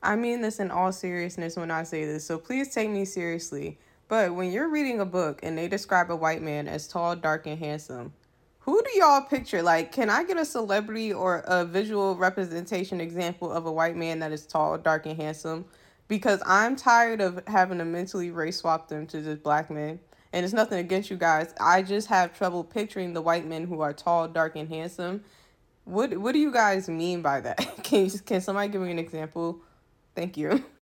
I mean this in all seriousness when I say this, so please take me seriously. But when you're reading a book and they describe a white man as tall, dark, and handsome, who do y'all picture? Like, can I get a celebrity or a visual representation example of a white man that is tall, dark, and handsome? Because I'm tired of having to mentally race swap them to just black men. And it's nothing against you guys. I just have trouble picturing the white men who are tall, dark, and handsome. What do you guys mean by that? Can somebody give me an example? Thank you.